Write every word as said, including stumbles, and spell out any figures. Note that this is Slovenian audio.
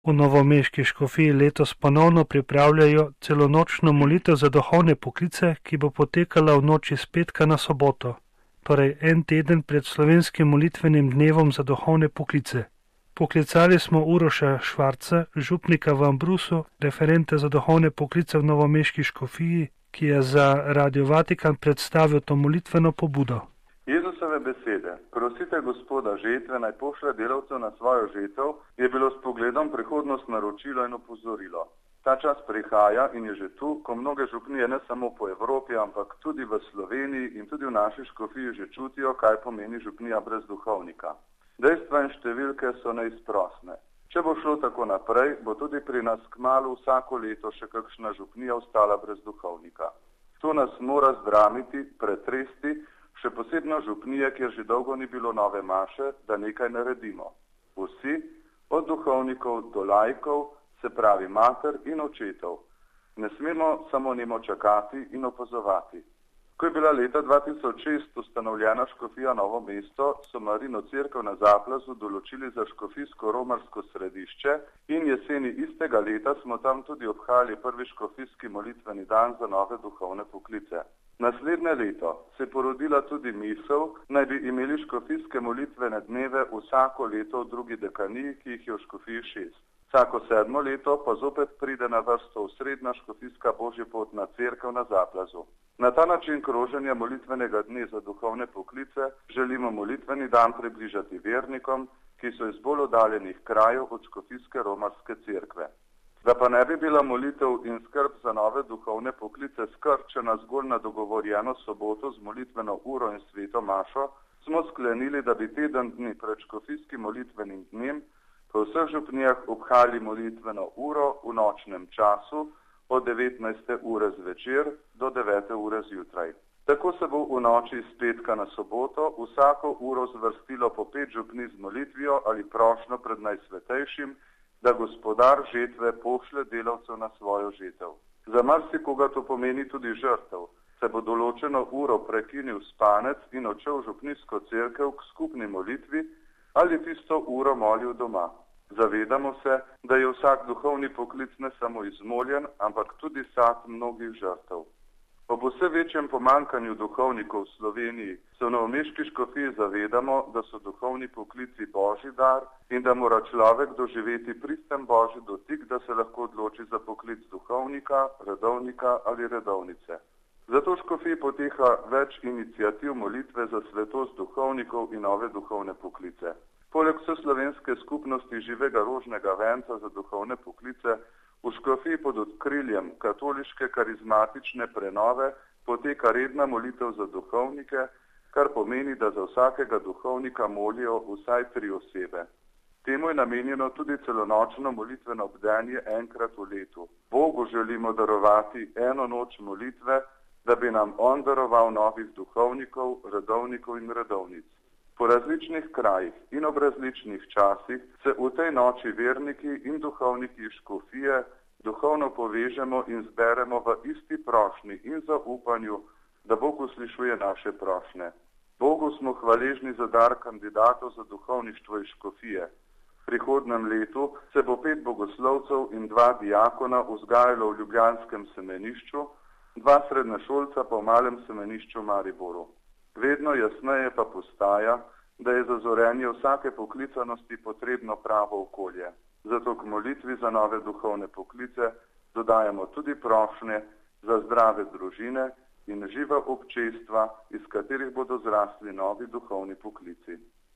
V novomeški škofiji letos ponovno pripravljajo celonočno molitev za duhovne poklice, ki bo potekala v noči s petka na soboto, torej en teden pred slovenskim molitvenim dnevom za duhovne poklice. Poklicali smo Uroša Švarca, župnika v Ambrusu, referente za duhovne poklice v novomeški škofiji, ki je za Radio Vatikan predstavil to molitveno pobudo. Jezusove besede, prosite Gospoda žetve, naj pošlje delavcev na svojo žetev, je bilo s pogledom prihodnost naročilo in opozorilo. Ta čas prihaja in je že tu, ko mnoge župnije ne samo po Evropi, ampak tudi v Sloveniji in tudi v naši škofiji že čutijo, kaj pomeni župnija brez duhovnika. Dejstva in številke so neizprosne. Če bo šlo tako naprej, bo tudi pri nas kmalu vsako leto še kakšna župnija ostala brez duhovnika. To nas mora zdramiti, pretresti, še posebno župnije, kjer že dolgo ni bilo nove maše, da nekaj naredimo. Vsi, od duhovnikov do laikov, se pravi mater in očetov. Ne smemo samo nemo čakati in opazovati. Ko je bila leta dva tisoč šest ustanovljena škofija Novo mesto, so Marino cerkev na Zaplazu določili za škofijsko romarsko središče in jeseni istega leta smo tam tudi obhajali prvi škofijski molitveni dan za nove duhovne poklice. Naslednje leto se je porodila tudi misel, naj bi imeli škofijske molitvene dneve vsako leto v drugi dekaniji, ki jih je v škofiji šest. Vsako sedmo leto pa zopet pride na vrsto osrednja škofijska božjepotna cerkev na Zaplazu. Na ta način kroženja molitvenega dne za duhovne poklice želimo molitveni dan približati vernikom, ki so iz bolj oddaljenih krajev od škofijske romarske cerkve. Da pa ne bi bila molitev in skrb za nove duhovne poklice skrčena zgolj na dogovorjeno soboto z molitveno uro in sveto mašo, smo sklenili, da bi teden dni pred škofijskim molitvenim dnem po vseh župnijah obhajali molitveno uro v nočnem času od devetnajste ure zvečer do devete ure zjutraj. Tako se bo v noči iz petka na soboto vsako uro zvrstilo po pet župnij z molitvijo ali prošnjo pred Najsvetejšim, da Gospodar žetve pošlje delavcev na svojo žetev. Za marsikoga to pomeni tudi žrtev. Se bo določeno uro prekinil spanec in odšel v župnijsko cerkev k skupni molitvi ali tisto uro molil doma. Zavedamo se, da je vsak duhovni poklic ne samo izmoljen, ampak tudi sad mnogih žrtev. Ob vse večjem pomankanju duhovnikov v Sloveniji se v novomeški škofiji zavedamo, da so duhovni poklici božji dar in da mora človek doživeti pristen božji dotik, da se lahko odloči za poklic duhovnika, redovnika ali redovnice. Zato v škofiji poteka več iniciativ molitve za svetost duhovnikov in nove duhovne poklice. Poleg vseslovenske skupnosti živega rožnega venca za duhovne poklice v škofiji pod okriljem katoliške karizmatične prenove poteka redna molitev za duhovnike, kar pomeni, da za vsakega duhovnika molijo vsaj tri osebe. Temu je namenjeno tudi celonočno molitveno bdenje enkrat v letu. Bogu želimo darovati eno noč molitve, da bi nam on daroval novih duhovnikov, redovnikov in redovnic. Po različnih krajih in ob različnih časih se v tej noči verniki in duhovniki iz škofije duhovno povežemo in zberemo v isti prošnji in zaupanju, da Bog uslišuje naše prošnje. Bogu smo hvaležni za dar kandidatov za duhovništvo iz škofije. V prihodnem letu se bo pet bogoslovcev in dva diakona vzgajalo v ljubljanskem semenišču, dva srednješolca pa v malem semenišču v Mariboru. Vedno jasneje pa postaja, da je za zorenje vsake poklicanosti potrebno pravo okolje. Zato k molitvi za nove duhovne poklice dodajamo tudi prošnje za zdrave družine in živa občestva, iz katerih bodo zrasli novi duhovni poklici.